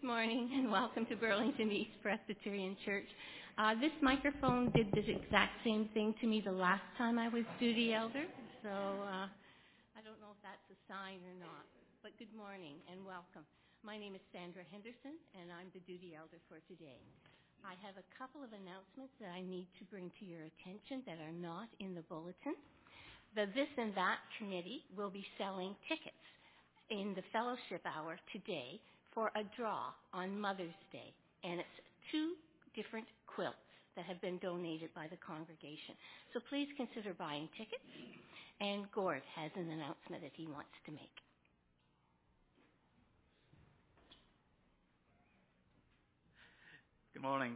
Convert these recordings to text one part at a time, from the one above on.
Good morning and welcome to Burlington East Presbyterian Church. This microphone did the exact same thing to me the last time I was duty elder, so I don't know if that's a sign or not. But good morning and welcome. My name is Sandra Henderson and I'm the duty elder for today. I have a couple of announcements that I need to bring to your attention that are not in the bulletin. The This and That committee will be selling tickets in the fellowship hour today for a draw on Mother's Day, and it's 2 different quilts that have been donated by the congregation. So please consider buying tickets, and Gord has an announcement that he wants to make. Good morning.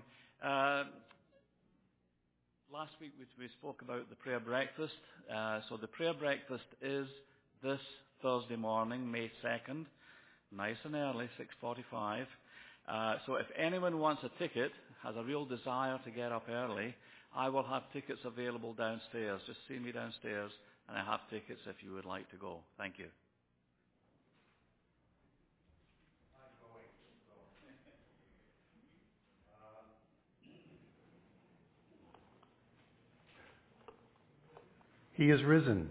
Last week we spoke about the prayer breakfast. So the prayer breakfast is this Thursday morning, May 2nd, nice and early, 6:45. So if anyone wants a ticket, has a real desire to get up early, I will have tickets available downstairs. Just see me downstairs, and I have tickets if you would like to go. Thank you. He is risen.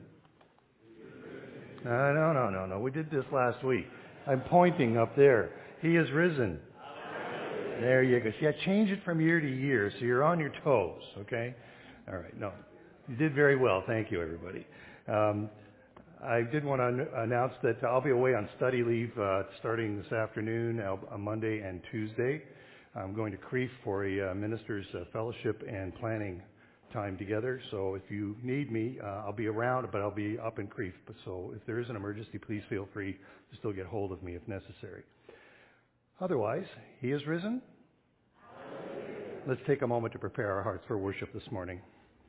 No. We did this last week. I'm pointing up there. He is risen. There you go. Yeah, change it from year to year so you're on your toes, okay? All right, no. You did very well. Thank you, everybody. I did want to announce that I'll be away on study leave starting this afternoon, on Monday and Tuesday. I'm going to Crieff for a minister's fellowship and planning time together. So if you need me, I'll be around, but I'll be up in Crieff. So if there is an emergency, please feel free to still get hold of me if necessary. Otherwise, he is risen. Let's take a moment to prepare our hearts for worship this morning.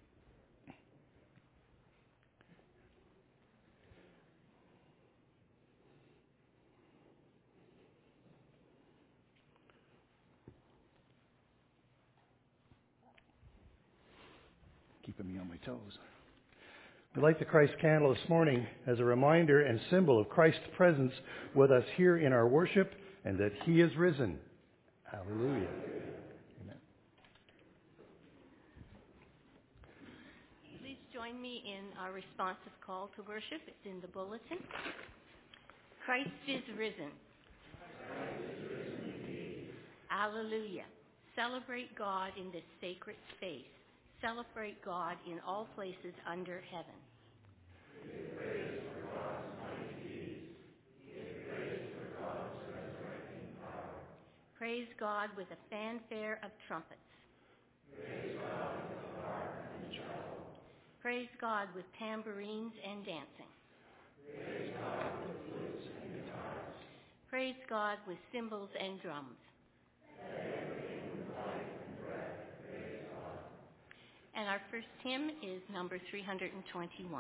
Keeping me on my toes. We light the Christ candle this morning as a reminder and symbol of Christ's presence with us here in our worship and that he is risen. Hallelujah. Amen. Please join me in our responsive call to worship. It's in the bulletin. Christ is risen. Alleluia. Celebrate God in this sacred space. Celebrate God in all places under heaven. Give praise for God's mighty deeds. Give praise for God's resurrecting power. Praise God with a fanfare of trumpets. Praise God with the harp and the tremble. Praise God with tambourines and dancing. Praise God with flutes and guitars. Praise God with cymbals and drums. And our first hymn is number 321.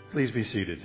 Please be seated.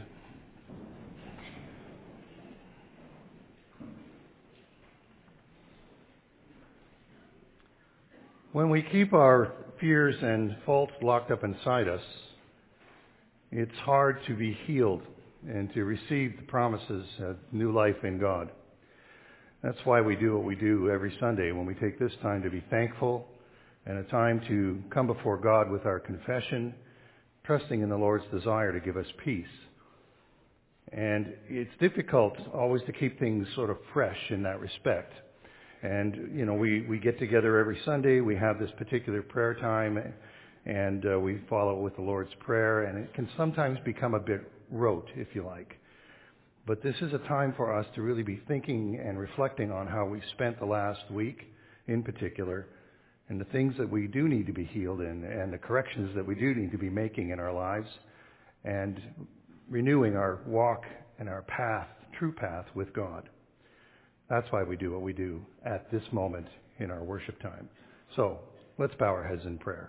When we keep our fears and faults locked up inside us, it's hard to be healed and to receive the promises of new life in God. That's why we do what we do every Sunday when we take this time to be thankful and a time to come before God with our confession, trusting in the Lord's desire to give us peace. And it's difficult always to keep things sort of fresh in that respect. And, we get together every Sunday, we have this particular prayer time, and we follow with the Lord's Prayer, and it can sometimes become a bit rote, if you like. But this is a time for us to really be thinking and reflecting on how we spent the last week in particular, and the things that we do need to be healed in, and the corrections that we do need to be making in our lives, and renewing our walk and our path, true path with God. That's why we do what we do at this moment in our worship time. So, let's bow our heads in prayer.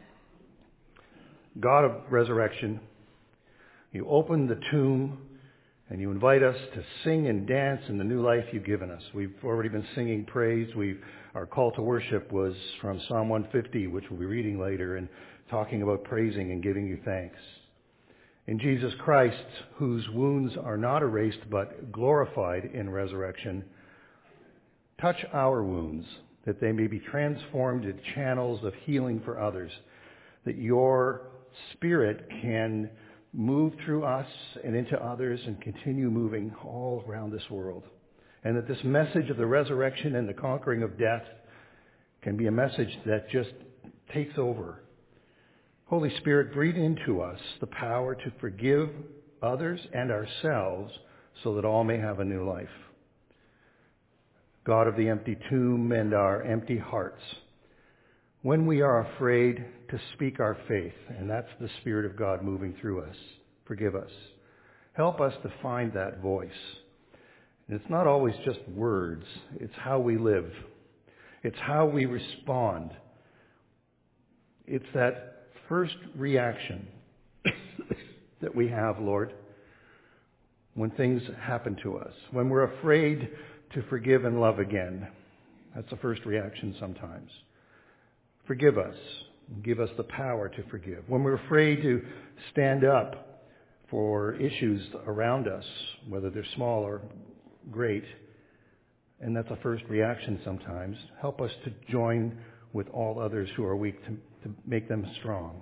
God of resurrection, you open the tomb and you invite us to sing and dance in the new life you've given us. We've already been singing praise. Our call to worship was from Psalm 150, which we'll be reading later, and talking about praising and giving you thanks. In Jesus Christ, whose wounds are not erased but glorified in resurrection, touch our wounds, that they may be transformed into channels of healing for others, that your Spirit can move through us and into others and continue moving all around this world. And that this message of the resurrection and the conquering of death can be a message that just takes over. Holy Spirit, breathe into us the power to forgive others and ourselves so that all may have a new life. God of the empty tomb and our empty hearts, when we are afraid to speak our faith, and that's the Spirit of God moving through us, forgive us. Help us to find that voice. And it's not always just words. It's how we live. It's how we respond. It's that first reaction that we have, Lord, when things happen to us. When we're afraid to forgive and love again. That's the first reaction sometimes. Forgive us. Give us the power to forgive. When we're afraid to stand up for issues around us, whether they're small or great, and that's a first reaction sometimes, help us to join with all others who are weak to make them strong.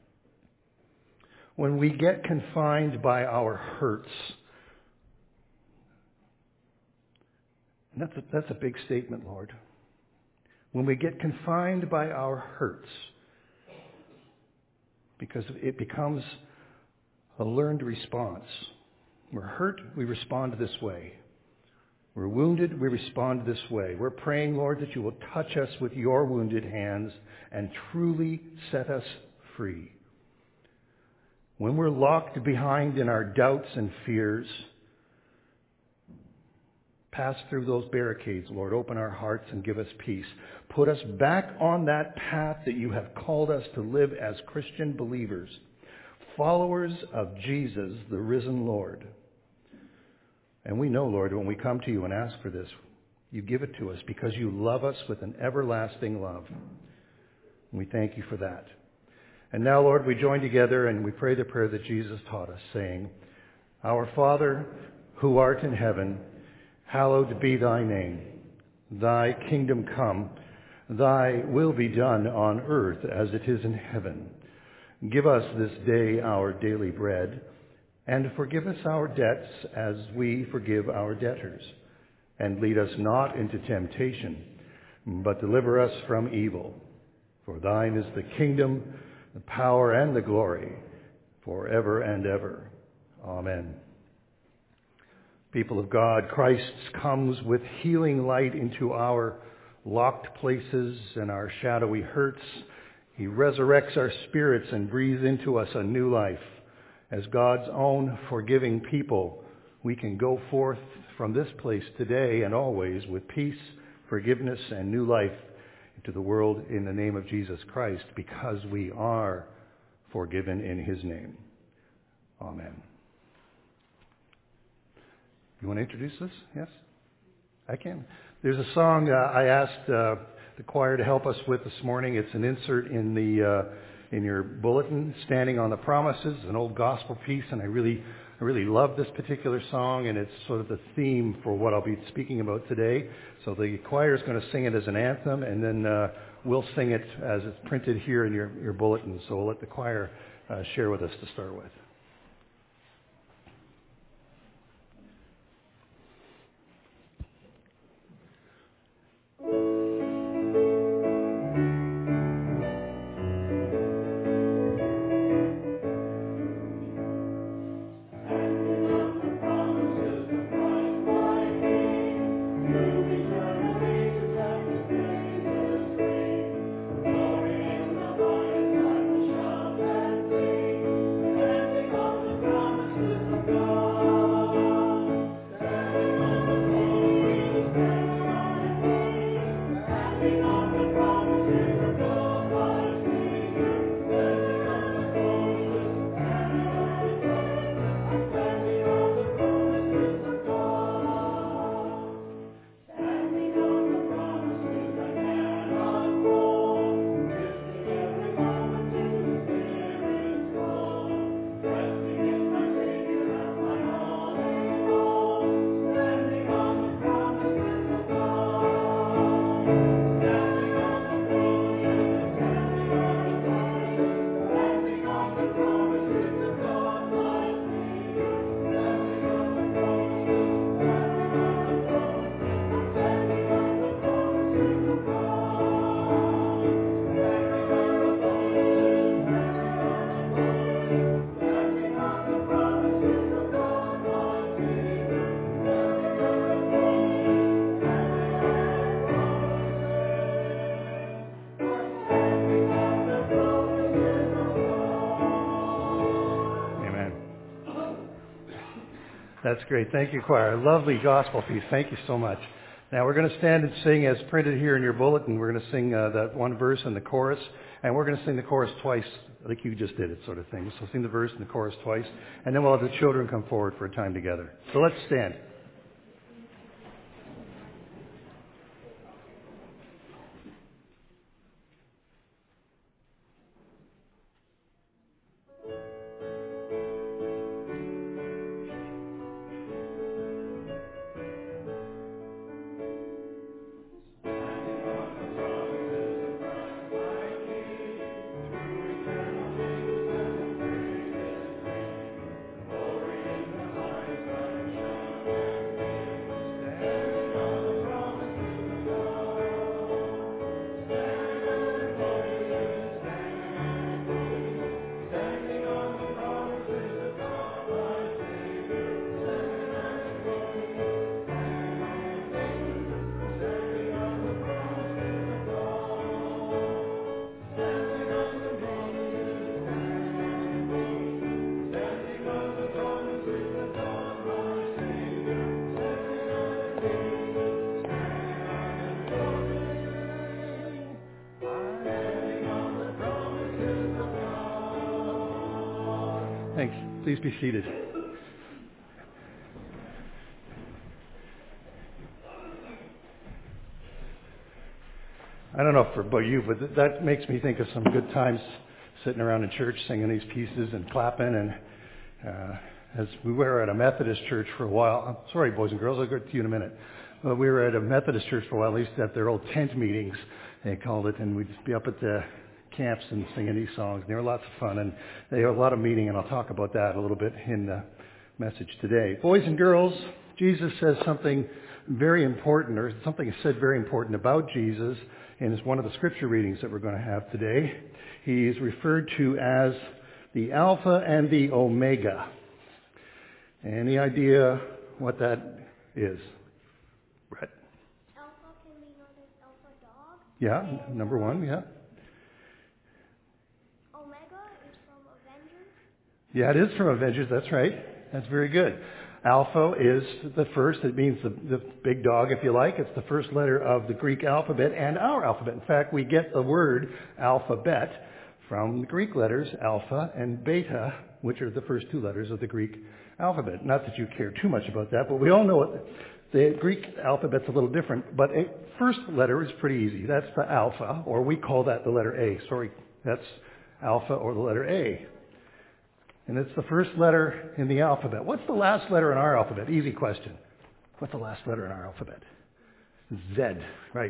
When we get confined by our hurts, and that's a big statement, Lord. When we get confined by our hurts, because it becomes a learned response. We're hurt, we respond this way. We're wounded, we respond this way. We're praying, Lord, that you will touch us with your wounded hands and truly set us free. When we're locked behind in our doubts and fears, pass through those barricades, Lord. Open our hearts and give us peace. Put us back on that path that you have called us to live as Christian believers, followers of Jesus, the risen Lord. And we know, Lord, when we come to you and ask for this, you give it to us because you love us with an everlasting love. And we thank you for that. And now, Lord, we join together and we pray the prayer that Jesus taught us, saying, Our Father, who art in heaven, hallowed be thy name. Thy kingdom come, thy will be done on earth as it is in heaven. Give us this day our daily bread, and forgive us our debts as we forgive our debtors. And lead us not into temptation, but deliver us from evil. For thine is the kingdom, the power, and the glory, forever and ever. Amen. People of God, Christ comes with healing light into our locked places and our shadowy hurts. He resurrects our spirits and breathes into us a new life. As God's own forgiving people, we can go forth from this place today and always with peace, forgiveness, and new life into the world in the name of Jesus Christ, because we are forgiven in his name. Amen. You want to introduce this? Yes? I can. There's a song I asked the choir to help us with this morning. It's an insert in your bulletin, Standing on the Promises, an old gospel piece, and I really love this particular song, and it's sort of the theme for what I'll be speaking about today. So the choir is going to sing it as an anthem, and then we'll sing it as it's printed here in your bulletin. So we'll let the choir share with us to start with. That's great. Thank you, choir. Lovely gospel piece. Thank you so much. Now we're going to stand and sing as printed here in your bulletin. We're going to sing that one verse and the chorus, and we're going to sing the chorus twice, like you just did it, sort of thing. So sing the verse and the chorus twice, and then we'll have the children come forward for a time together. So let's stand. Thanks. Please be seated. I don't know about you, but that makes me think of some good times sitting around in church singing these pieces and clapping. And as we were at a Methodist church for a while, I'm sorry, boys and girls, I'll get to you in a minute. But we were at a Methodist church for a while, at least at their old tent meetings, they called it, and we'd be up at the camps and singing these songs. They were lots of fun, and they have a lot of meaning, and I'll talk about that a little bit in the message today. Boys and girls, Jesus says something very important, or something is said very important about Jesus in one of the scripture readings that we're going to have today. He is referred to as the Alpha and the Omega. Any idea what that is? Brett? Alpha can be known as Alpha Dog. Yeah, number one, yeah. Omega is from Avengers. Yeah, it is from Avengers, that's right. That's very good. Alpha is the first, it means the big dog, if you like. It's the first letter of the Greek alphabet and our alphabet. In fact, we get the word alphabet from the Greek letters alpha and beta which are the first two letters of the Greek alphabet. Not that you care too much about that, but we all know it. The Greek alphabet's a little different, but a first letter is pretty easy. That's the alpha, or we call that the letter A. Sorry, that's alpha or the letter A. And it's the first letter in the alphabet. What's the last letter in our alphabet? Easy question. What's the last letter in our alphabet? Z, right.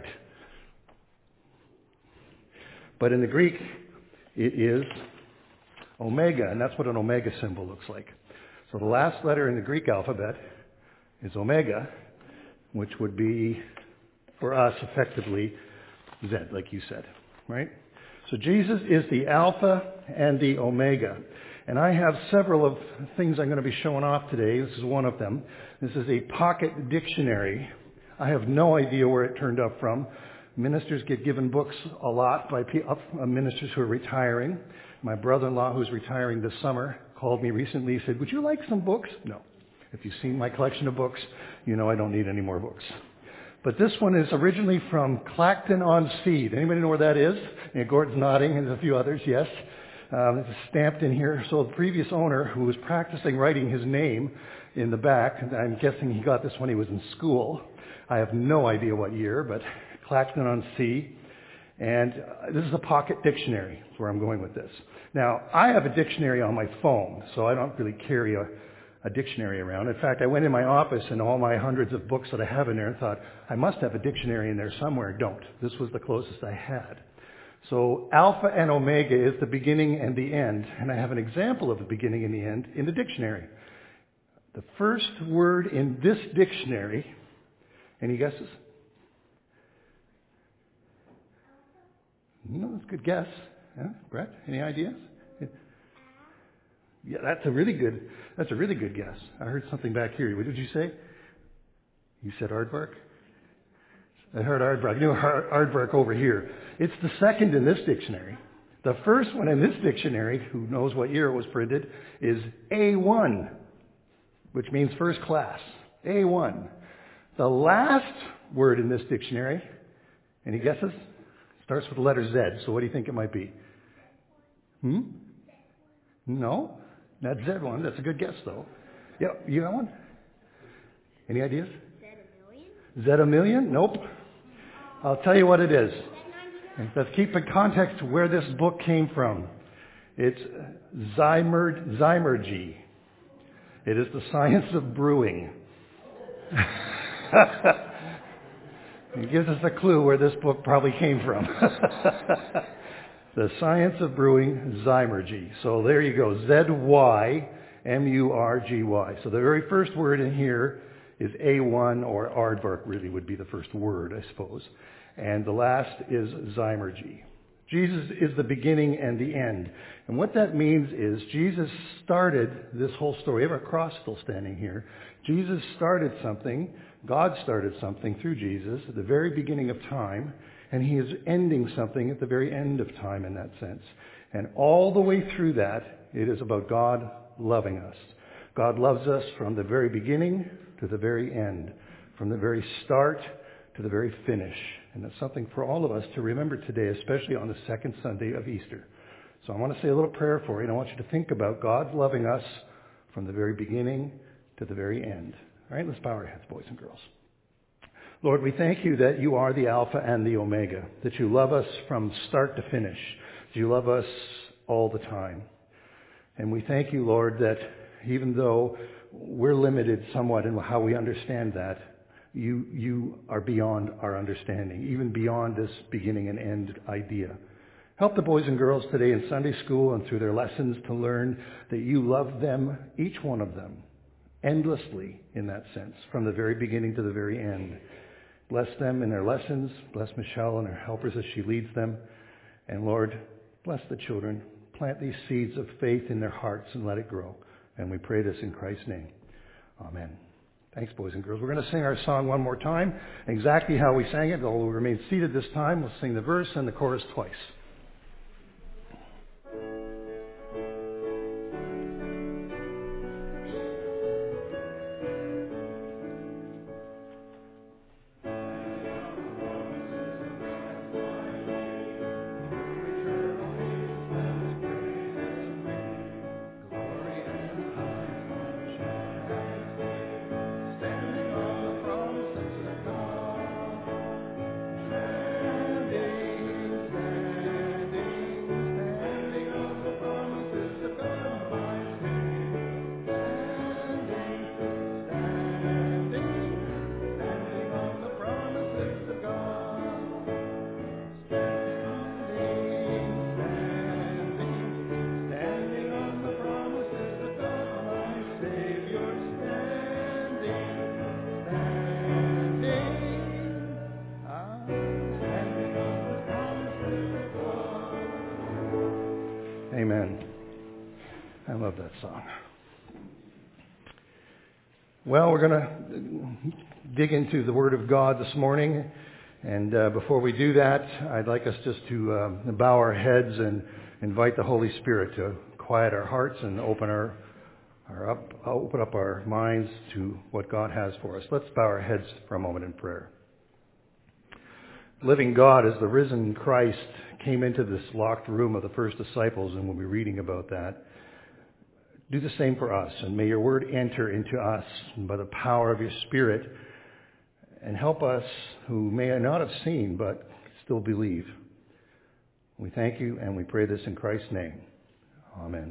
But in the Greek, it is omega, and that's what an omega symbol looks like. So the last letter in the Greek alphabet is omega, which would be, for us, effectively Z, like you said, right? So Jesus is the Alpha and the Omega. And I have several of things I'm going to be showing off today. This is one of them. This is a pocket dictionary. I have no idea where it turned up from. Ministers get given books a lot by ministers who are retiring. My brother-in-law, who's retiring this summer, called me recently. He said, "Would you like some books?" No. If you've seen my collection of books, you know I don't need any more books. But this one is originally from Clacton-on-Sea. Anybody know where that is? Yeah, Gordon's nodding, and there's a few others, yes. It's stamped in here. So the previous owner, who was practicing writing his name in the back, and I'm guessing he got this when he was in school. I have no idea what year, but Clacton-on-Sea. And this is a pocket dictionary. That's where I'm going with this. Now, I have a dictionary on my phone, so I don't really carry a dictionary around. In fact, I went in my office and all my hundreds of books that I have in there and thought, I must have a dictionary in there somewhere. Don't. This was the closest I had. So Alpha and Omega is the beginning and the end. And I have an example of the beginning and the end in the dictionary. The first word in this dictionary, any guesses? No, that's a good guess. Yeah, Brett, any ideas? Yeah, that's a really good guess. I heard something back here. What did you say? You said aardvark? I heard aardvark. I knew aardvark over here. It's the second in this dictionary. The first one in this dictionary, who knows what year it was printed, is A1, which means first class. A1. The last word in this dictionary, any guesses? Starts with the letter Z. So what do you think it might be? No, not Z1. That's a good guess, though. Yeah, you got one? Any ideas? Z1,000,000? Nope. I'll tell you what it is. Let's keep in context where this book came from. It's Zymergy. It is the science of brewing. It gives us a clue where this book probably came from. The science of brewing, Zymergy. So there you go, Z-Y-M-U-R-G-Y. So the very first word in here is A1, or aardvark really would be the first word, I suppose. And the last is Zymergy. Jesus is the beginning and the end. And what that means is Jesus started this whole story. We have a cross still standing here. Jesus started something. God started something through Jesus at the very beginning of time. And he is ending something at the very end of time in that sense. And all the way through that, it is about God loving us. God loves us from the very beginning to the very end, from the very start to the very finish. And that's something for all of us to remember today, especially on the second Sunday of Easter. So I want to say a little prayer for you, and I want you to think about God loving us from the very beginning to the very end. All right, let's bow our heads, boys and girls. Lord, we thank you that you are the Alpha and the Omega, that you love us from start to finish, that you love us all the time. And we thank you, Lord, that even though we're limited somewhat in how we understand that, you are beyond our understanding, even beyond this beginning and end idea. Help the boys and girls today in Sunday school and through their lessons to learn that you love them, each one of them, endlessly in that sense, from the very beginning to the very end. Bless them in their lessons. Bless Michelle and her helpers as she leads them. And Lord, bless the children. Plant these seeds of faith in their hearts and let it grow. And we pray this in Christ's name. Amen. Thanks, boys and girls. We're going to sing our song one more time, exactly how we sang it, although we remain seated this time. We'll sing the verse and the chorus twice. Amen. I love that song. Well, we're going to dig into the Word of God this morning. And before we do that, I'd like us just to bow our heads and invite the Holy Spirit to quiet our hearts and open up our minds to what God has for us. Let's bow our heads for a moment in prayer. Living God, as the risen Christ came into this locked room of the first disciples, and we'll be reading about that, do the same for us, and may your word enter into us by the power of your Spirit, and help us who may not have seen but still believe. We thank you, and we pray this in Christ's name. Amen.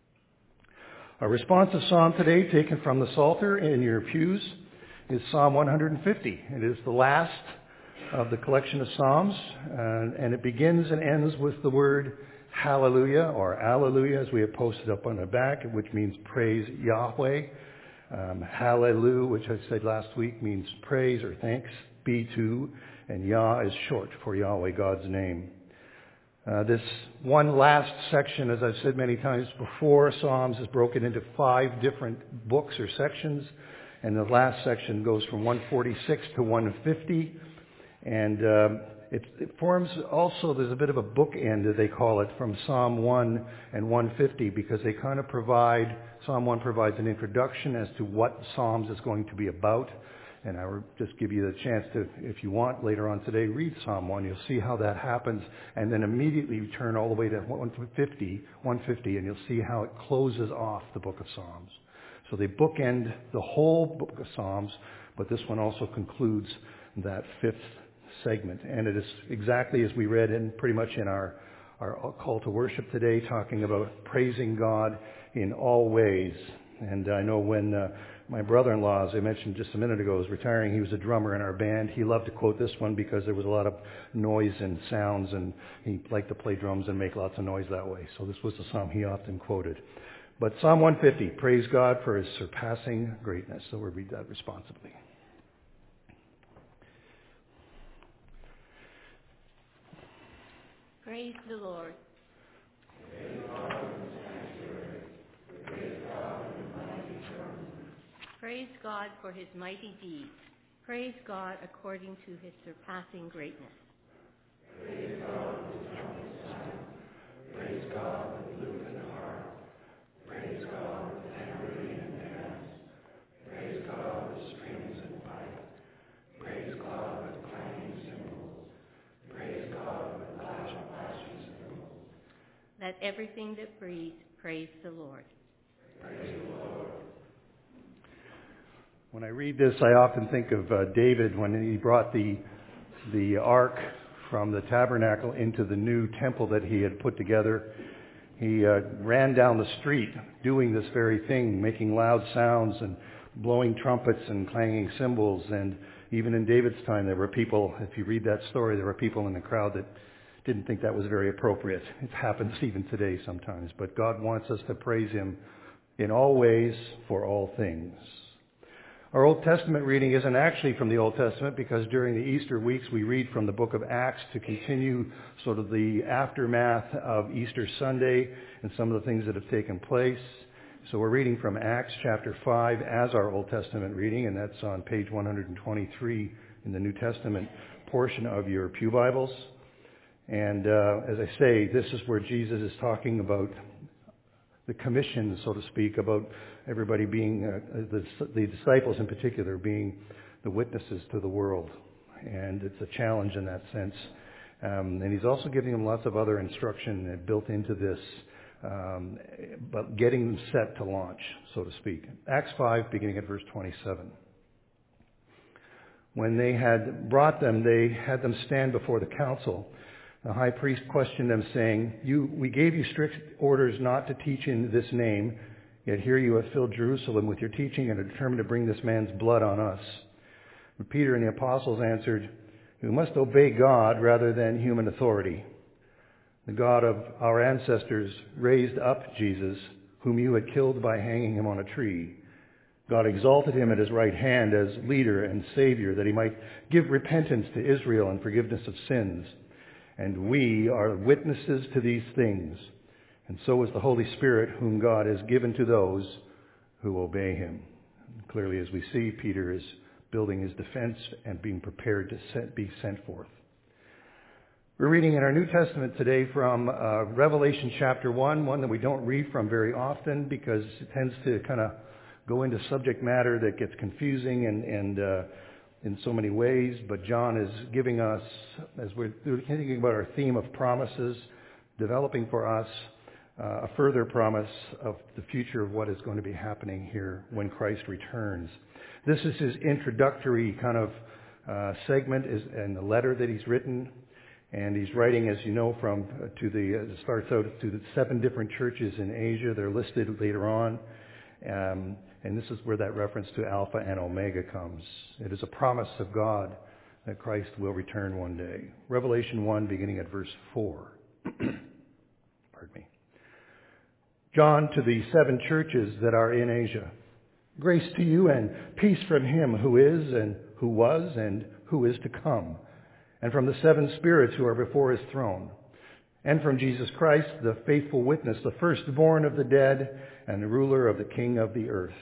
Our responsive psalm today, taken from the Psalter in your pews, is Psalm 150. It is the last of the collection of psalms, and it begins and ends with the word hallelujah, or alleluia, as we have posted up on the back, which means praise Yahweh. Hallelujah, which I said last week, means praise or thanks be to, and Yah is short for Yahweh, God's name. This one last section, as I've said many times before, Psalms is broken into 5 different books or sections, and the last section goes from 146 to 150, and it forms also, there's a bit of a bookend, as they call it, from Psalm 1 and 150, because they kind of provide, Psalm 1 provides an introduction as to what Psalms is going to be about. And I will just give you the chance to, if you want, later on today, read Psalm 1. You'll see how that happens. And then immediately return all the way to 150, and you'll see how it closes off the book of Psalms. So they bookend the whole book of Psalms, but this one also concludes that 5th segment. And it is exactly as we read in pretty much in our call to worship today, talking about praising God in all ways. And I know when my brother-in-law, as I mentioned just a minute ago, was retiring, he was a drummer in our band. He loved to quote this one because there was a lot of noise and sounds, and he liked to play drums and make lots of noise that way. So this was the psalm he often quoted. But Psalm 150, praise God for his surpassing greatness. So we'll read that responsibly. Praise the Lord. Praise God for his mighty deeds. Praise God according to his surpassing greatness. Praise God with trumpet sound. Praise God with lute and harp. Praise God with tambourine and dance. Praise God with strings and pipe. Praise God with clanging cymbals. Praise God with clashing cymbals. Let everything that breathes praise the Lord. Praise the Lord. When I read this, I often think of David when he brought the ark from the tabernacle into the new temple that he had put together. He ran down the street doing this very thing, making loud sounds and blowing trumpets and clanging cymbals. And even in David's time, there were people, if you read that story, there were people in the crowd that didn't think that was very appropriate. It happens even today sometimes. But God wants us to praise him in all ways for all things. Our Old Testament reading isn't actually from the Old Testament because during the Easter weeks we read from the book of Acts to continue sort of the aftermath of Easter Sunday and some of the things that have taken place. So we're reading from Acts chapter 5 as our Old Testament reading, and that's on page 123 in the New Testament portion of your pew Bibles. And as I say, this is where Jesus is talking about the commission, so to speak, about everybody being, the disciples in particular, being the witnesses to the world. And it's a challenge in that sense. And he's also giving them lots of other instruction built into this, but getting them set to launch, so to speak. Acts 5, beginning at verse 27. When they had brought them, they had them stand before the council. The high priest questioned them, saying, We gave you strict orders not to teach in this name, yet here you have filled Jerusalem with your teaching and are determined to bring this man's blood on us. But Peter and the apostles answered, We must obey God rather than human authority. The God of our ancestors raised up Jesus, whom you had killed by hanging him on a tree. God exalted him at his right hand as leader and savior, that he might give repentance to Israel and forgiveness of sins. And we are witnesses to these things. And so is the Holy Spirit, whom God has given to those who obey him. And clearly, as we see, Peter is building his defense and being prepared to be sent forth. We're reading in our New Testament today from Revelation chapter 1, one that we don't read from very often because it tends to kind of go into subject matter that gets confusing and in so many ways. But John is giving us, as we're thinking about our theme of promises, developing for us a further promise of the future of what is going to be happening here when Christ returns. This is his introductory kind of segment in the letter that he's written. And he's writing, as you know, starts out to the 7 different churches in Asia. They're listed later on. And this is where that reference to Alpha and Omega comes. It is a promise of God that Christ will return one day. Revelation 1, beginning at verse 4. Pardon me. John, to the 7 churches that are in Asia. Grace to you and peace from him who is and who was and who is to come, and from the 7 spirits who are before his throne, and from Jesus Christ, the faithful witness, the firstborn of the dead and the ruler of the king of the earth.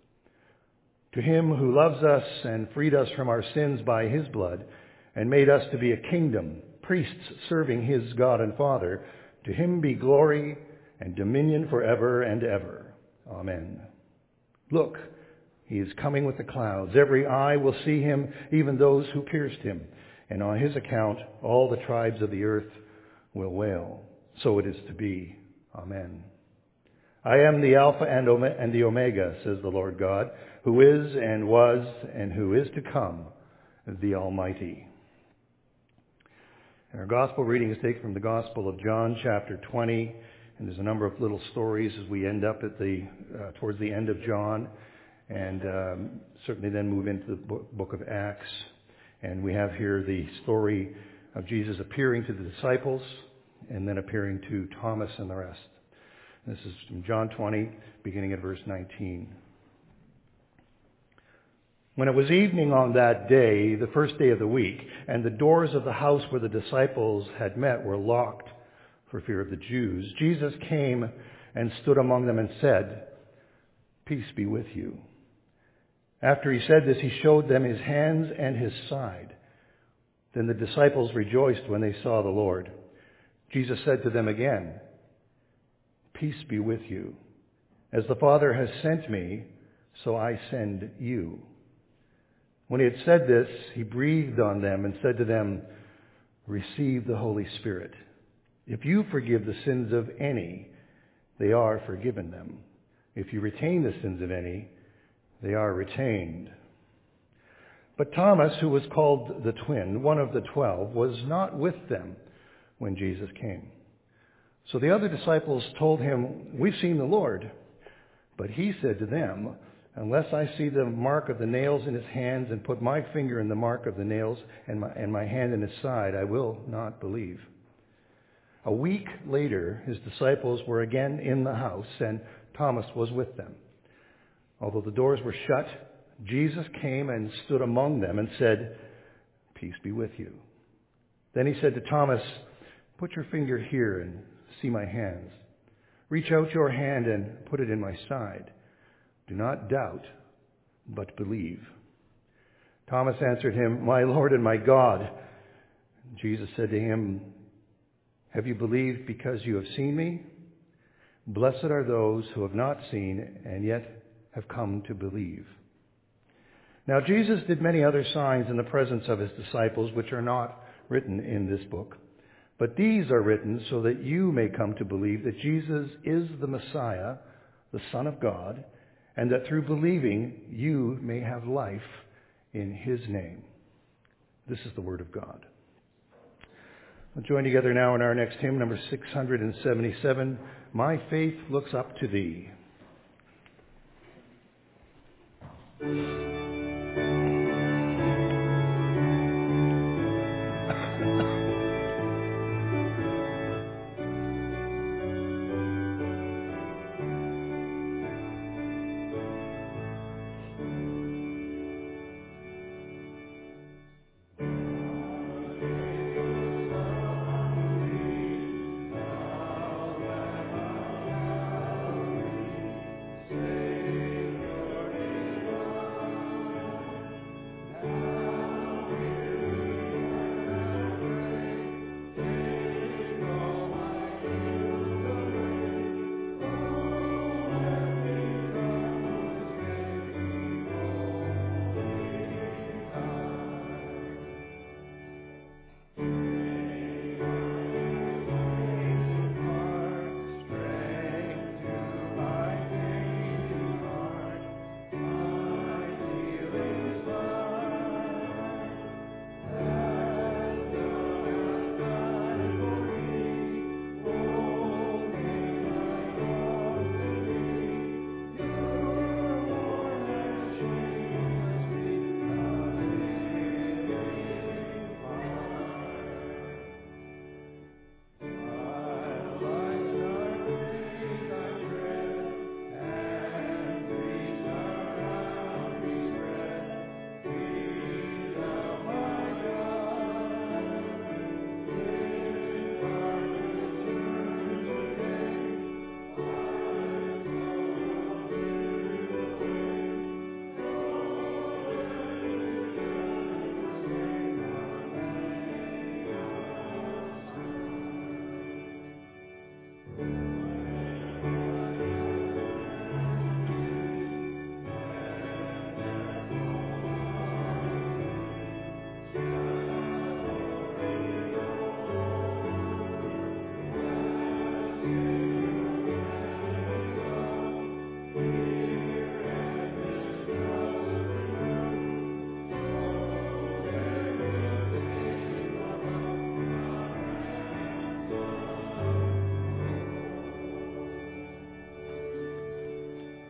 To him who loves us and freed us from our sins by his blood and made us to be a kingdom, priests serving his God and Father, to him be glory and dominion forever and ever. Amen. Look, he is coming with the clouds. Every eye will see him, even those who pierced him. And on his account, all the tribes of the earth will wail. So it is to be. Amen. I am the Alpha and the Omega, says the Lord God, who is and was and who is to come, the Almighty. And our gospel reading is taken from the Gospel of John, chapter 20. And there's a number of little stories as we end up at towards the end of John, and certainly then move into the book of Acts. And we have here the story of Jesus appearing to the disciples and then appearing to Thomas and the rest. This is from John 20, beginning at verse 19. When it was evening on that day, the first day of the week, and the doors of the house where the disciples had met were locked for fear of the Jews, Jesus came and stood among them and said, "Peace be with you." After he said this, he showed them his hands and his side. Then the disciples rejoiced when they saw the Lord. Jesus said to them again, "Peace be with you. As the Father has sent me, so I send you." When he had said this, he breathed on them and said to them, "Receive the Holy Spirit. If you forgive the sins of any, they are forgiven them. If you retain the sins of any, they are retained." But Thomas, who was called the twin, one of the 12, was not with them when Jesus came. So the other disciples told him, "We've seen the Lord." But he said to them, "Unless I see the mark of the nails in his hands and put my finger in the mark of the nails and my hand in his side, I will not believe." A week later, his disciples were again in the house, and Thomas was with them. Although the doors were shut, Jesus came and stood among them and said, "Peace be with you." Then he said to Thomas, "Put your finger here and see my hands. Reach out your hand and put it in my side. Do not doubt, but believe." Thomas answered him, "My Lord and my God." Jesus said to him, "Have you believed because you have seen me? Blessed are those who have not seen and yet have come to believe." Now Jesus did many other signs in the presence of his disciples, which are not written in this book. But these are written so that you may come to believe that Jesus is the Messiah, the Son of God, and that through believing you may have life in his name. This is the word of God. We'll join together now in our next hymn, number 677, "My Faith Looks Up to Thee."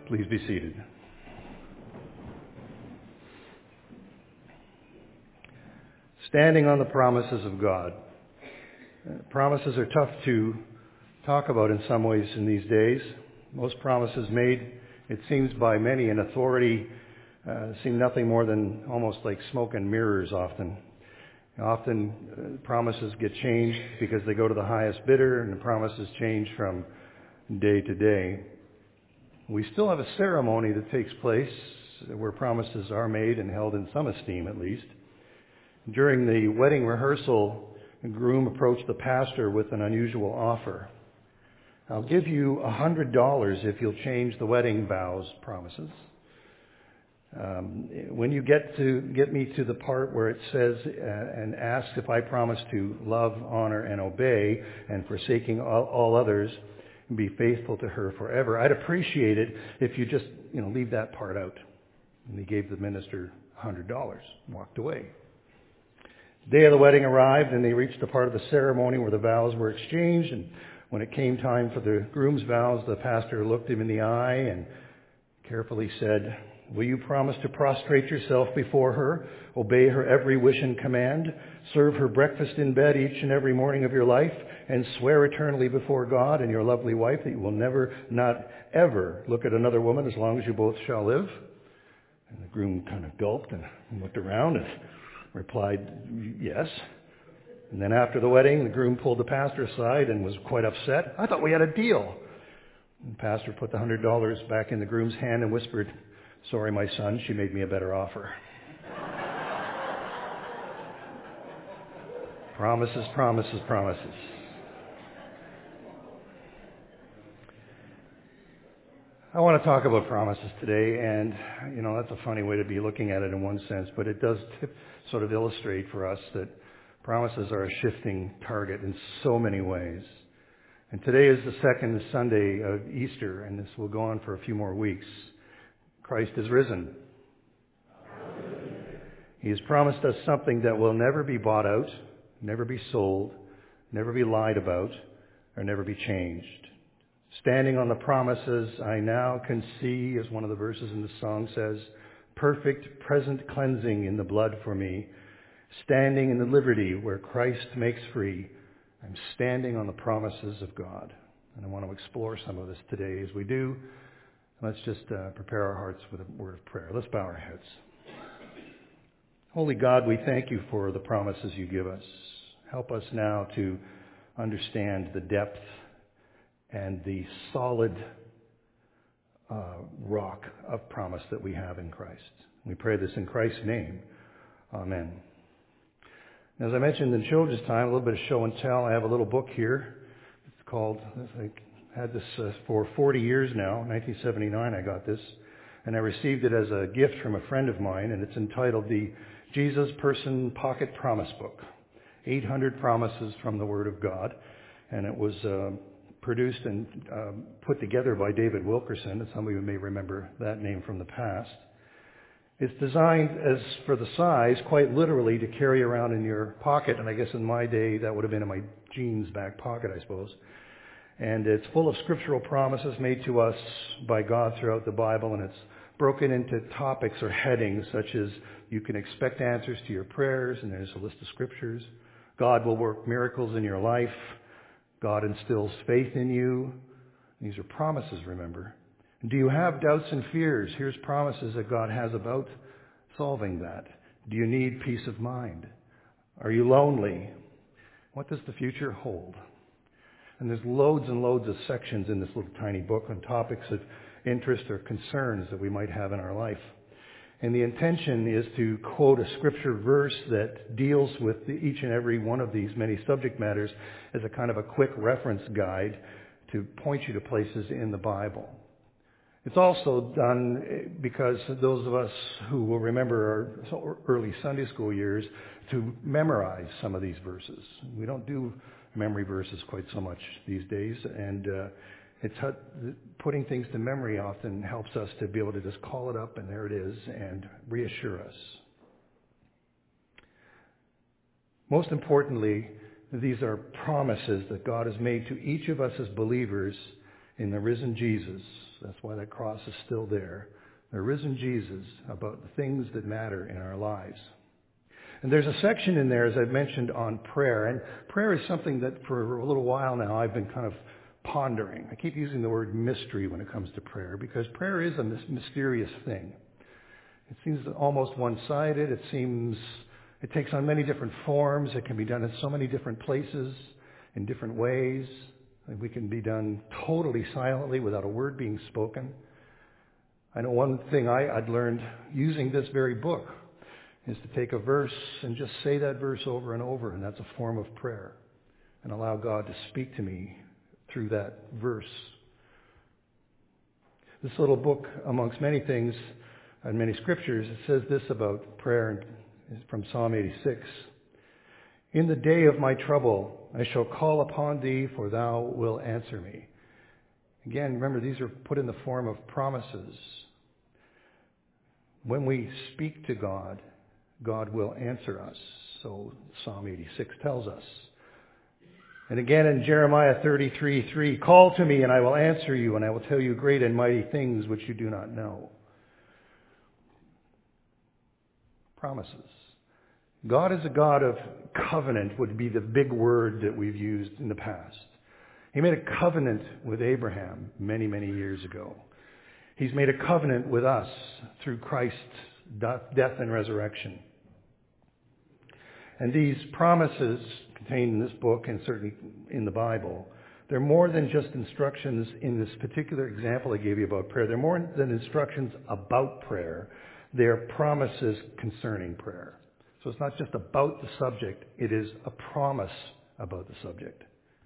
Please be seated. Standing on the promises of God. Promises are tough to talk about in some ways in these days. Most promises made, it seems by many in authority, seem nothing more than almost like smoke and mirrors often. Often promises get changed because they go to the highest bidder, and the promises change from day to day. We still have a ceremony that takes place where promises are made and held in some esteem at least. During the wedding rehearsal, the groom approached the pastor with an unusual offer. I'll give you $100 if you'll change the wedding vows promises. When you get me to the part where it says and asks if I promise to love, honor, and obey, and forsaking all others, be faithful to her forever, I'd appreciate it if you just leave that part out. And he gave the minister $100 and walked away. The day of the wedding arrived, and they reached the part of the ceremony where the vows were exchanged. And when it came time for the groom's vows, the pastor looked him in the eye and carefully said, "Will you promise to prostrate yourself before her, obey her every wish and command, serve her breakfast in bed each and every morning of your life, and swear eternally before God and your lovely wife that you will never, not ever, look at another woman as long as you both shall live?" And the groom kind of gulped and looked around and replied, "Yes." And then after the wedding, the groom pulled the pastor aside and was quite upset. "I thought we had a deal." And the pastor put the $100 back in the groom's hand and whispered, "Sorry, my son, she made me a better offer." Promises, promises, promises. I want to talk about promises today, and that's a funny way to be looking at it in one sense, but it does sort of illustrate for us that promises are a shifting target in so many ways. And today is the second Sunday of Easter, and this will go on for a few more weeks. Christ is risen. He has promised us something that will never be bought out, never be sold, never be lied about, or never be changed. Standing on the promises I now can see, as one of the verses in the song says, perfect present cleansing in the blood for me. Standing in the liberty where Christ makes free, I'm standing on the promises of God. And I want to explore some of this today. As we do, let's just prepare our hearts with a word of prayer. Let's bow our heads. Holy God, we thank you for the promises you give us. Help us now to understand the depth and the solid rock of promise that we have in Christ. We pray this in Christ's name. Amen. As I mentioned in children's time, a little bit of show and tell. I have a little book here. It's called, I had this for 40 years now. In 1979 I got this. And I received it as a gift from a friend of mine. And it's entitled the Jesus Person Pocket Promise Book. 800 Promises from the Word of God. And it was produced and put together by David Wilkerson. And some of you may remember that name from the past. It's designed, as for the size, quite literally to carry around in your pocket. And I guess in my day, that would have been in my jeans back pocket, I suppose. And it's full of scriptural promises made to us by God throughout the Bible. And it's broken into topics or headings such as you can expect answers to your prayers. And there's a list of scriptures. God will work miracles in your life. God instills faith in you. These are promises, remember. Do you have doubts and fears? Here's promises that God has about solving that. Do you need peace of mind? Are you lonely? What does the future hold? And there's loads and loads of sections in this little tiny book on topics of interest or concerns that we might have in our life. And the intention is to quote a scripture verse that deals with each and every one of these many subject matters as a kind of a quick reference guide to point you to places in the Bible. It's also done because those of us who will remember our early Sunday school years to memorize some of these verses. We don't do memory verses quite so much these days, and putting things to memory often helps us to be able to just call it up and there it is and reassure us. Most importantly, these are promises that God has made to each of us as believers, in the risen Jesus. That's why that cross is still there. The risen Jesus, about the things that matter in our lives. And there's a section in there, as I've mentioned, on prayer. And prayer is something that for a little while now I've been kind of pondering. I keep using the word mystery when it comes to prayer, because prayer is a mysterious thing. It seems almost one-sided. It takes on many different forms. It can be done in so many different places, in different ways. We can be done totally silently without a word being spoken. I know one thing I'd learned using this very book is to take a verse and just say that verse over and over, and that's a form of prayer, and allow God to speak to me through that verse. This little book, amongst many things and many scriptures, it says this about prayer from Psalm 86. In the day of my trouble, I shall call upon thee, for thou wilt answer me. Again, remember, these are put in the form of promises. When we speak to God, God will answer us. So Psalm 86 tells us. And again in Jeremiah 33:3, call to me and I will answer you, and I will tell you great and mighty things which you do not know. Promises. God is a God of covenant, would be the big word that we've used in the past. He made a covenant with Abraham many, many years ago. He's made a covenant with us through Christ's death and resurrection. And these promises contained in this book, and certainly in the Bible, they're more than just instructions in this particular example I gave you about prayer. They're more than instructions about prayer. They're promises concerning prayer. So it's not just about the subject, it is a promise about the subject.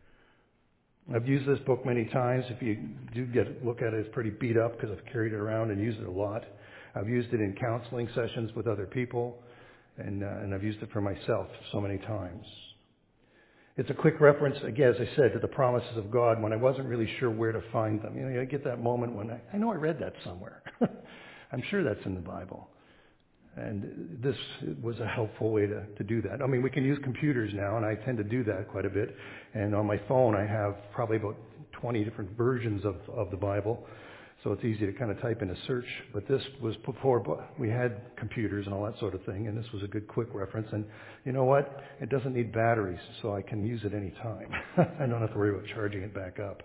I've used this book many times. If you do look at it, it's pretty beat up because I've carried it around and used it a lot. I've used it in counseling sessions with other people, and I've used it for myself so many times. It's a quick reference, again, as I said, to the promises of God when I wasn't really sure where to find them. You know, I get that moment when I know I read that somewhere. I'm sure that's in the Bible. And this was a helpful way to do that. I mean, we can use computers now, and I tend to do that quite a bit. And on my phone, I have probably about 20 different versions of the Bible. So it's easy to kind of type in a search. But this was before we had computers and all that sort of thing. And this was a good quick reference. And you know what? It doesn't need batteries, so I can use it any time. I don't have to worry about charging it back up.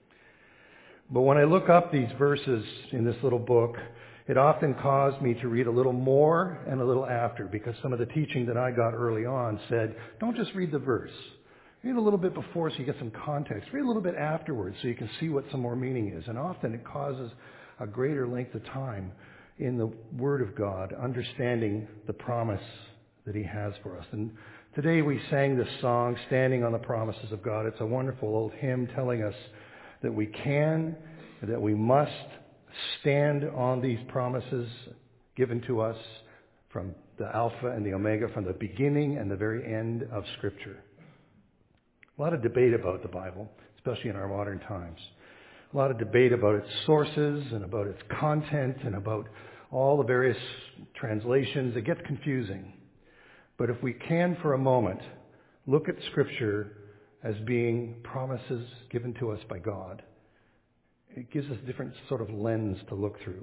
But when I look up these verses in this little book, it often caused me to read a little more and a little after, because some of the teaching that I got early on said, don't just read the verse. Read a little bit before so you get some context. Read a little bit afterwards so you can see what some more meaning is. And often it causes a greater length of time in the Word of God, understanding the promise that He has for us. And today we sang this song, Standing on the Promises of God. It's a wonderful old hymn telling us that we can, that we must stand on these promises given to us from the Alpha and the Omega, from the beginning and the very end of Scripture. A lot of debate about the Bible, especially in our modern times. A lot of debate about its sources and about its content and about all the various translations. It gets confusing. But if we can for a moment look at Scripture as being promises given to us by God, it gives us a different sort of lens to look through.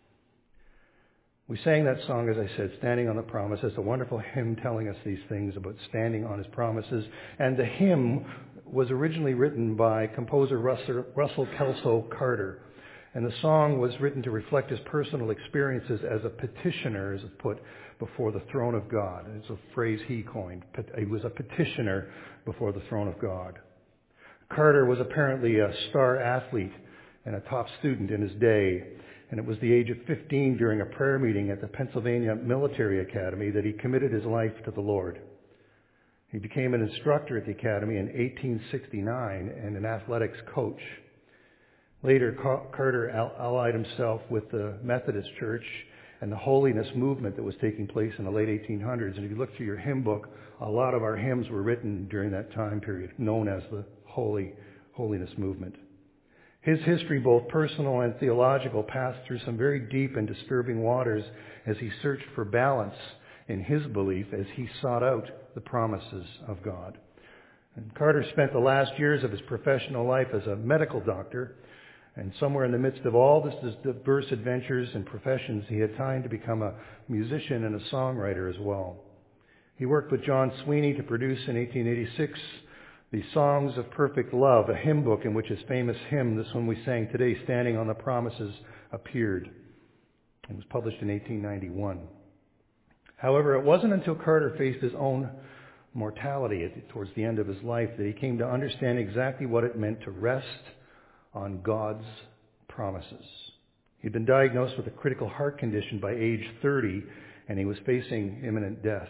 We sang that song, as I said, Standing on the Promises, a wonderful hymn telling us these things about standing on His promises. And the hymn was originally written by composer Russell Kelso Carter. And the song was written to reflect his personal experiences as a petitioner, as it's put, before the throne of God. And it's a phrase he coined. He was a petitioner before the throne of God. Carter was apparently a star athlete and a top student in his day. And it was the age of 15 during a prayer meeting at the Pennsylvania Military Academy that he committed his life to the Lord. He became an instructor at the academy in 1869 and an athletics coach. Later, Carter allied himself with the Methodist Church and the holiness movement that was taking place in the late 1800s. And if you look through your hymn book, a lot of our hymns were written during that time period, known as the holiness movement. His history, both personal and theological, passed through some very deep and disturbing waters as he searched for balance in his belief as he sought out the promises of God. And Carter spent the last years of his professional life as a medical doctor And somewhere in the midst of all this diverse adventures and professions, he had time to become a musician and a songwriter as well. He worked with John Sweeney to produce in 1886 the Songs of Perfect Love, a hymn book in which his famous hymn, this one we sang today, Standing on the Promises, appeared. It was published in 1891. However, it wasn't until Carter faced his own mortality towards the end of his life that he came to understand exactly what it meant to rest on God's promises. He'd been diagnosed with a critical heart condition by age 30, and he was facing imminent death.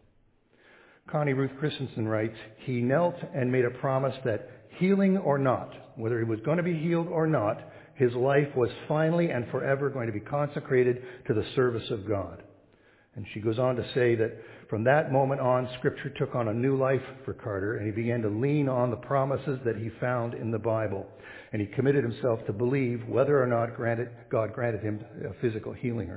Connie Ruth Christensen writes, he knelt and made a promise that healing or not, whether he was going to be healed or not, his life was finally and forever going to be consecrated to the service of God. And she goes on to say that from that moment on, Scripture took on a new life for Carter, and he began to lean on the promises that he found in the Bible. And he committed himself to believe whether or not God granted him a physical healing.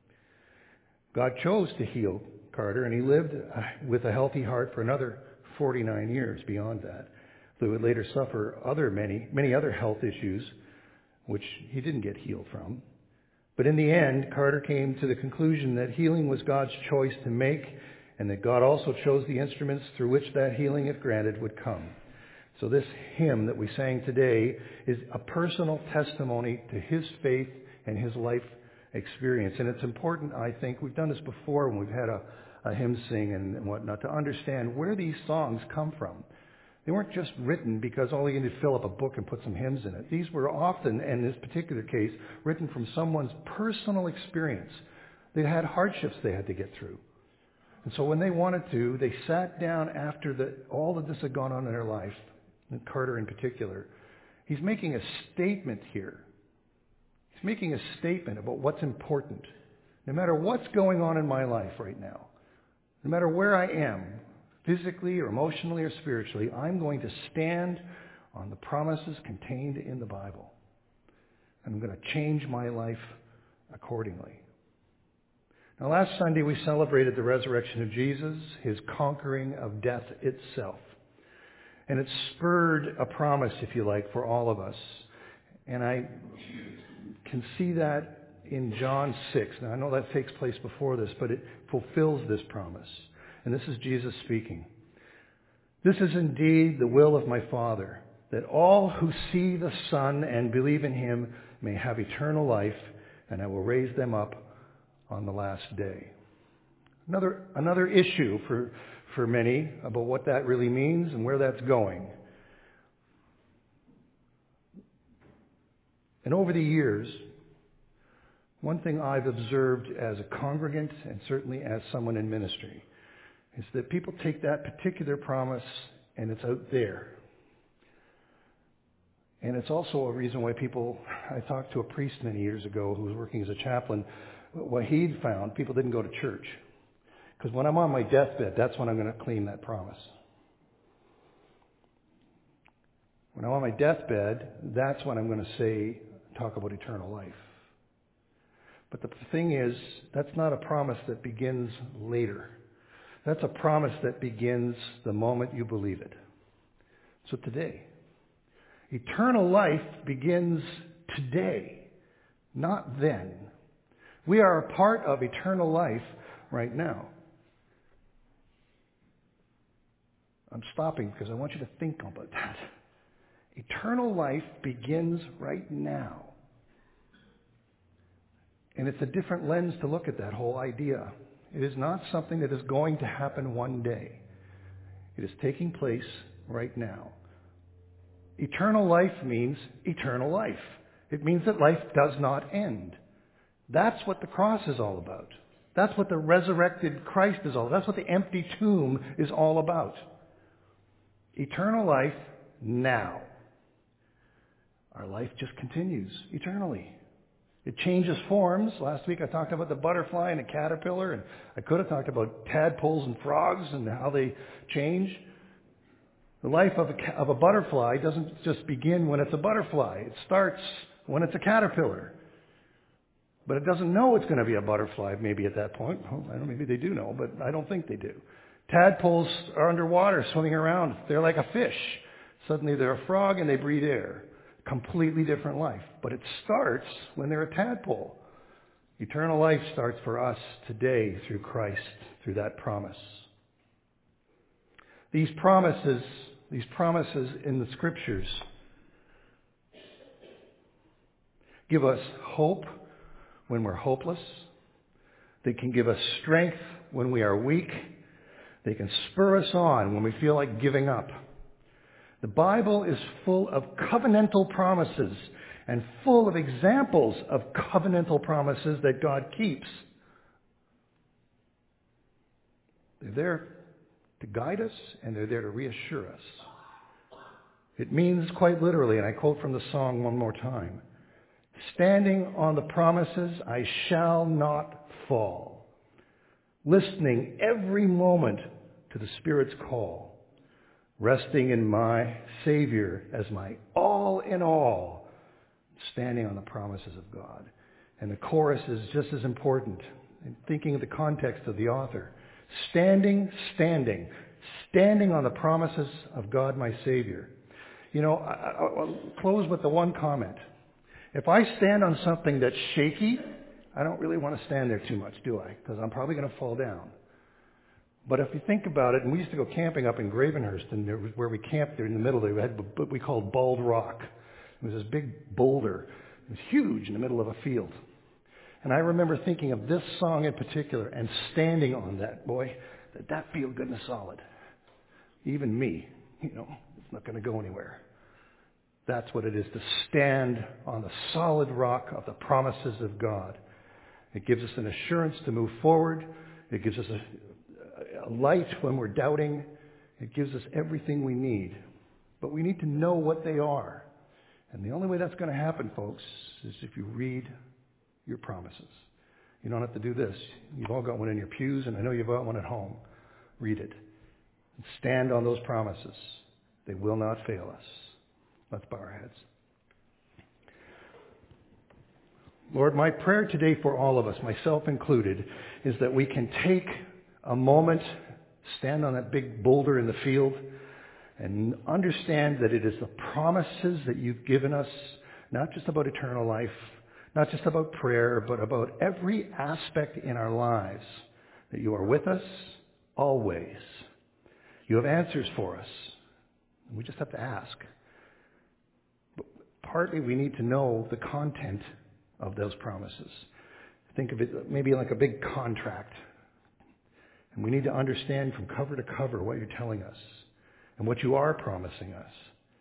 God chose to heal Carter, and he lived with a healthy heart for another 49 years beyond that. Though he would later suffer many other health issues, which he didn't get healed from. But in the end, Carter came to the conclusion that healing was God's choice to make, and that God also chose the instruments through which that healing, if granted, would come. So this hymn that we sang today is a personal testimony to his faith and his life experience. And it's important, I think, we've done this before when we've had a hymn sing and whatnot, to understand where these songs come from. They weren't just written because all you need to fill up a book and put some hymns in it. These were often, in this particular case, written from someone's personal experience. They had hardships they had to get through. And so when they wanted to, they sat down after all of this had gone on in their life, and Carter in particular. He's making a statement here. He's making a statement about what's important. No matter what's going on in my life right now, no matter where I am, physically or emotionally or spiritually, I'm going to stand on the promises contained in the Bible. And I'm going to change my life accordingly. Now, last Sunday we celebrated the resurrection of Jesus, his conquering of death itself. And it spurred a promise, if you like, for all of us. And I can see that in John 6. Now, I know that takes place before this, but it fulfills this promise. And this is Jesus speaking. This is indeed the will of my Father, that all who see the Son and believe in him may have eternal life, and I will raise them up on the last day. Another issue for many about what that really means and where that's going. And over the years, one thing I've observed as a congregant and certainly as someone in ministry is that people take that particular promise and it's out there. And it's also a reason why I talked to a priest many years ago who was working as a chaplain. What he'd found, people didn't go to church. Because when I'm on my deathbed, that's when I'm going to claim that promise. When I'm on my deathbed, that's when I'm going to talk about eternal life. But the thing is, that's not a promise that begins later. That's a promise that begins the moment you believe it. So today, eternal life begins today, not then. We are a part of eternal life right now. I'm stopping because I want you to think about that. Eternal life begins right now. And it's a different lens to look at that whole idea. It is not something that is going to happen one day. It is taking place right now. Eternal life means eternal life. It means that life does not end. That's what the cross is all about. That's what the resurrected Christ is all about. That's what the empty tomb is all about. Eternal life now. Our life just continues eternally. It changes forms. Last week I talked about the butterfly and the caterpillar, and I could have talked about tadpoles and frogs and how they change. The life of a butterfly doesn't just begin when it's a butterfly. It starts when it's a caterpillar. But it doesn't know it's going to be a butterfly maybe at that point. Well, I don't know, maybe they do know, but I don't think they do. Tadpoles are underwater swimming around. They're like a fish. Suddenly they're a frog and they breathe air. completely different life. But it starts when they're a tadpole. Eternal life starts for us today through Christ, through that promise. These promises in the Scriptures give us hope when we're hopeless. They can give us strength when we are weak. They can spur us on when we feel like giving up. The Bible is full of covenantal promises and full of examples of covenantal promises that God keeps. They're there to guide us, and they're there to reassure us. It means quite literally, and I quote from the song one more time, standing on the promises, I shall not fall. Listening every moment to the Spirit's call. Resting in my Savior as my all in all. Standing on the promises of God. And the chorus is just as important. In thinking of the context of the author. Standing on the promises of God my Savior. You know, I'll close with the one comment. If I stand on something that's shaky, I don't really want to stand there too much, do I? Because I'm probably going to fall down. But if you think about it, and we used to go camping up in Gravenhurst, and there was where we camped there in the middle, they had what we called Bald Rock. It was this big boulder. It was huge in the middle of a field. And I remember thinking of this song in particular and standing on that, boy, that feel good and solid. Even me, it's not going to go anywhere. That's what it is to stand on the solid rock of the promises of God. It gives us an assurance to move forward. It gives us a light when we're doubting. It gives us everything we need. But we need to know what they are. And the only way that's going to happen, folks, is if you read your promises. You don't have to do this. You've all got one in your pews, and I know you've got one at home. Read it. And stand on those promises. They will not fail us. Let's bow our heads. Lord, my prayer today for all of us, myself included, is that we can take a moment, stand on that big boulder in the field, and understand that it is the promises that you've given us, not just about eternal life, not just about prayer, but about every aspect in our lives, that you are with us always. You have answers for us. We just have to ask. But partly we need to know the content of those promises. Think of it maybe like a big contract. And we need to understand from cover to cover what you're telling us and what you are promising us.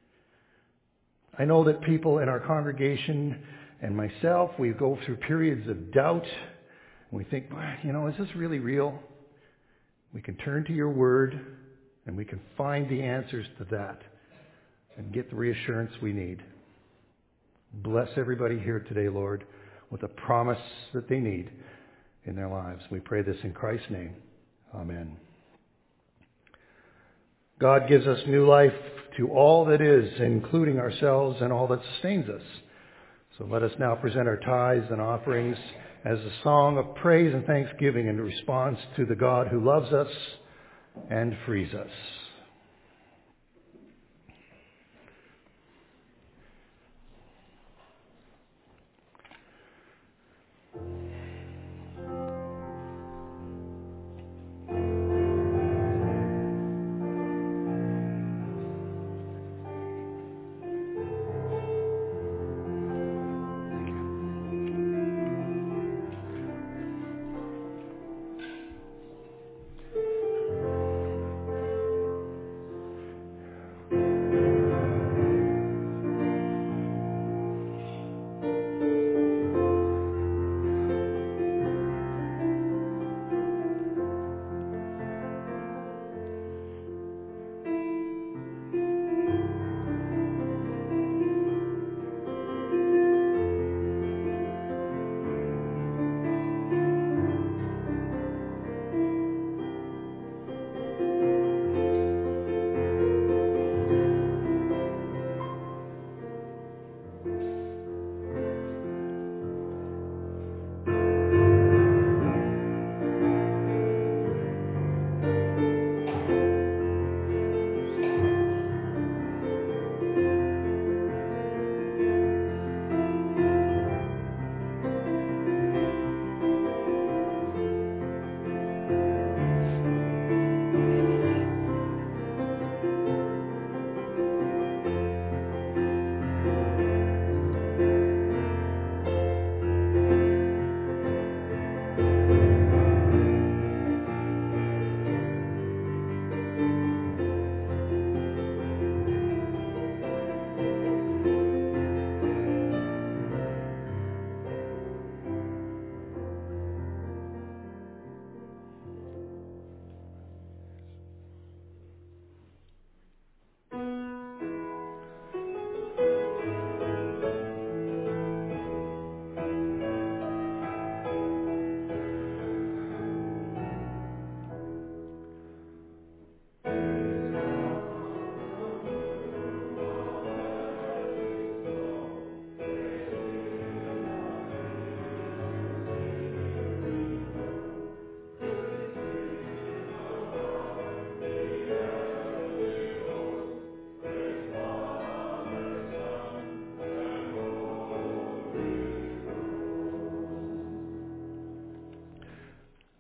I know that people in our congregation and myself, we go through periods of doubt. And we think, is this really real? We can turn to your word and we can find the answers to that and get the reassurance we need. Bless everybody here today, Lord, with a promise that they need in their lives. We pray this in Christ's name. Amen. God gives us new life to all that is, including ourselves and all that sustains us. So let us now present our tithes and offerings as a song of praise and thanksgiving in response to the God who loves us and frees us.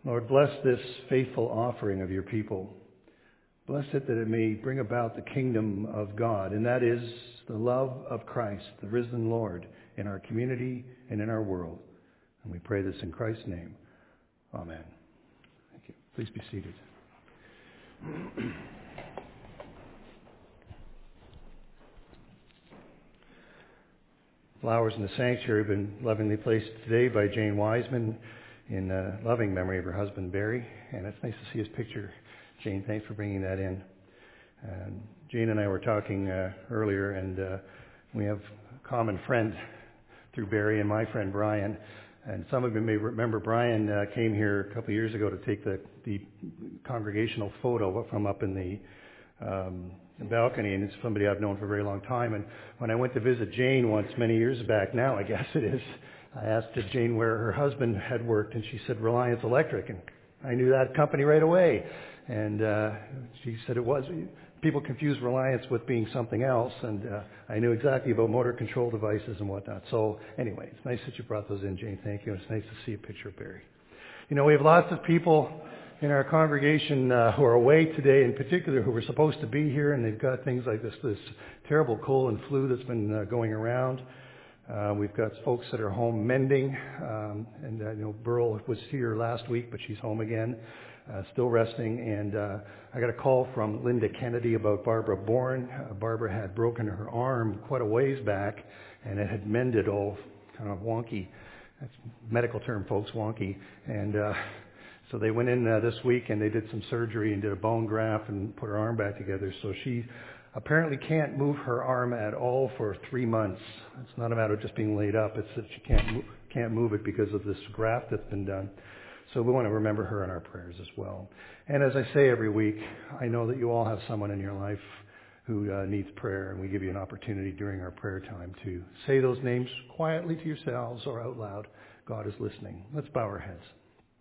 Lord, bless this faithful offering of your people. Bless it that it may bring about the kingdom of God, and that is the love of Christ, the risen Lord, in our community and in our world. And we pray this in Christ's name. Amen. Thank you. Please be seated. Flowers in the Sanctuary have been lovingly placed today by Jane Wiseman in loving memory of her husband, Barry. And it's nice to see his picture. Jane, thanks for bringing that in. Jane and I were talking earlier, and we have a common friend through Barry and my friend Brian. And some of you may remember Brian came here a couple of years ago to take the congregational photo from up in the balcony, and it's somebody I've known for a very long time. And when I went to visit Jane once, many years back now, I guess it is, I asked Jane where her husband had worked, and she said Reliance Electric, and I knew that company right away. And she said it was. People confuse Reliance with being something else, and I knew exactly about motor control devices and whatnot. So anyway, it's nice that you brought those in, Jane. Thank you. It's nice to see a picture of Barry. You know, we have lots of people in our congregation who are away today, in particular, who were supposed to be here, and they've got things like this terrible cold and flu that's been going around. We've got folks that are home mending, and you know, Burl was here last week, but she's home again. Still resting, and I got a call from Linda Kennedy about Barbara Bourne. Barbara had broken her arm quite a ways back, and it had mended all kind of wonky. That's medical term, folks, wonky. And so they went in this week, and they did some surgery and did a bone graft and put her arm back together. So she apparently can't move her arm at all for 3 months. It's not a matter of just being laid up. It's that she can't move it because of this graft that's been done. So we want to remember her in our prayers as well. And as I say every week, I know that you all have someone in your life who needs prayer, and we give you an opportunity during our prayer time to say those names quietly to yourselves or out loud. God is listening. Let's bow our heads.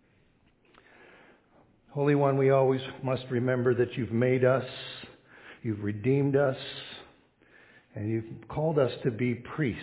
Holy One, we always must remember that you've made us, you've redeemed us, and you've called us to be priests.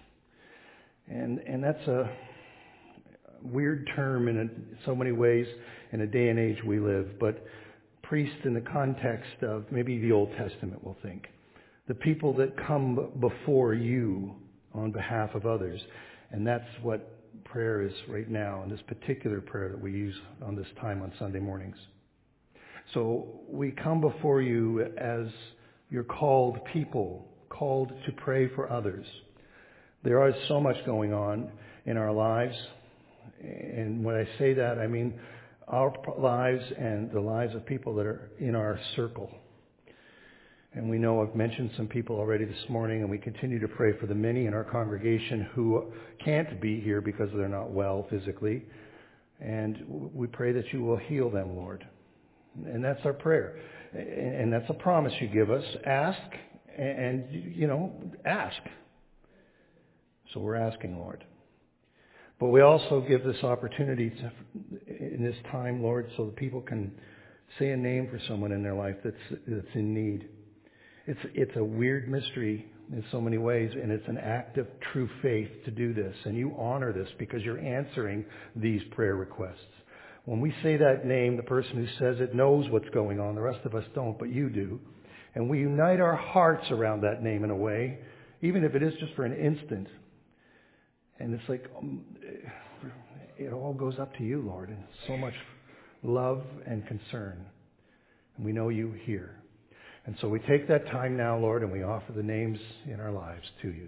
And that's a weird term in so many ways in a day and age we live, but priest in the context of maybe the Old Testament, we'll think. The people that come before you on behalf of others. And that's what prayer is right now, in this particular prayer that we use on this time on Sunday mornings. So we come before you as your called people, called to pray for others. There is so much going on in our lives. And when I say that, I mean our lives and the lives of people that are in our circle. And we know I've mentioned some people already this morning, and we continue to pray for the many in our congregation who can't be here because they're not well physically. And we pray that you will heal them, Lord. And that's our prayer. And that's a promise you give us. Ask, and ask. So we're asking, Lord. But we also give this opportunity in this time, Lord, so that people can say a name for someone in their life that's in need. It's a weird mystery in so many ways, and it's an act of true faith to do this. And you honor this because you're answering these prayer requests. When we say that name, the person who says it knows what's going on. The rest of us don't, but you do. And we unite our hearts around that name in a way, even if it is just for an instant. And it's like, it all goes up to you, Lord, and so much love and concern. And we know you hear. And so we take that time now, Lord, and we offer the names in our lives to you.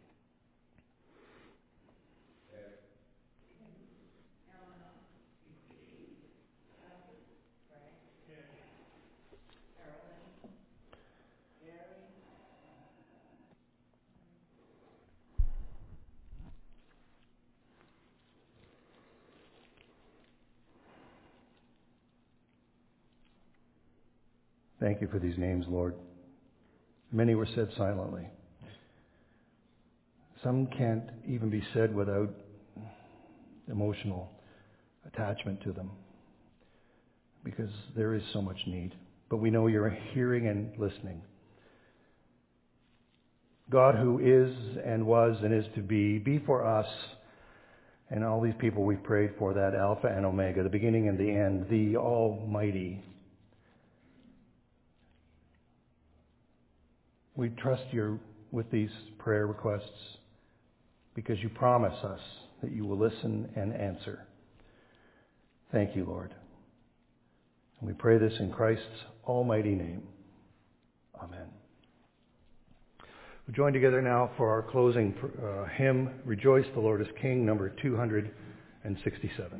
Thank you for these names, Lord. Many were said silently. Some can't even be said without emotional attachment to them because there is so much need. But we know you're hearing and listening. God who is and was and is to be for us and all these people we've prayed for, that Alpha and Omega, the beginning and the end, the Almighty. We trust you with these prayer requests because you promise us that you will listen and answer. Thank you, Lord. And we pray this in Christ's almighty name. Amen. We join together now for our closing hymn, Rejoice, the Lord is King, number 267.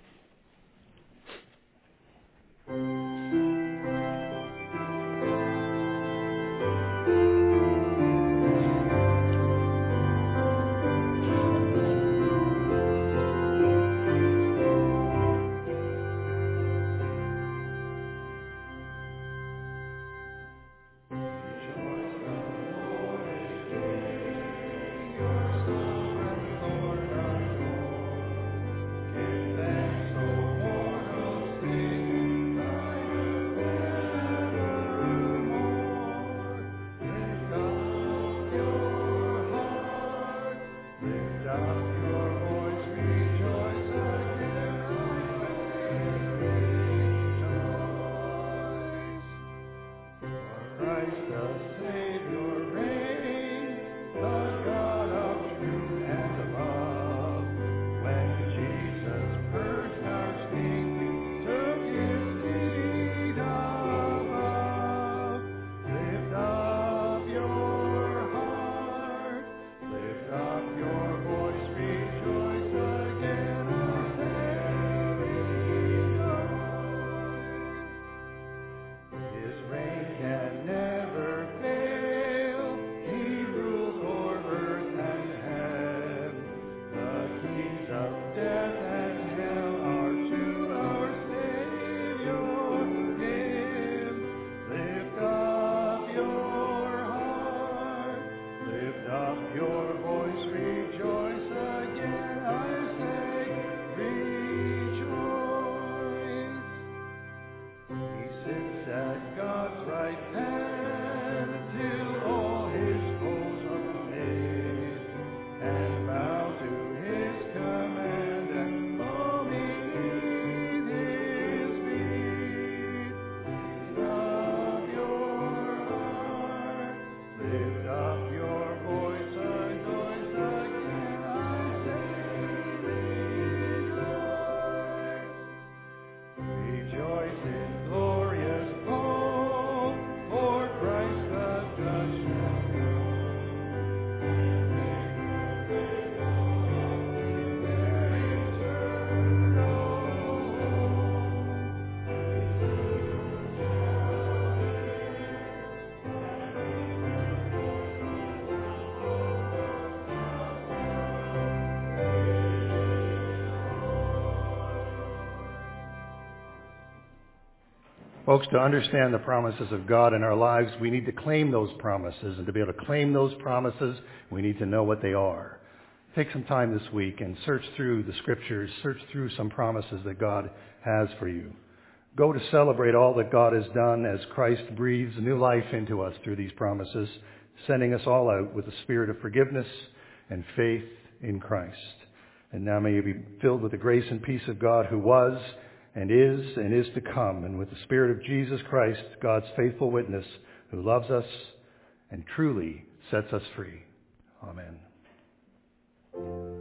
Folks, to understand the promises of God in our lives, we need to claim those promises. And to be able to claim those promises, we need to know what they are. Take some time this week and search through the Scriptures, search through some promises that God has for you. Go to celebrate all that God has done as Christ breathes new life into us through these promises, sending us all out with the spirit of forgiveness and faith in Christ. And now may you be filled with the grace and peace of God who was and is to come, and with the Spirit of Jesus Christ, God's faithful witness, who loves us and truly sets us free. Amen.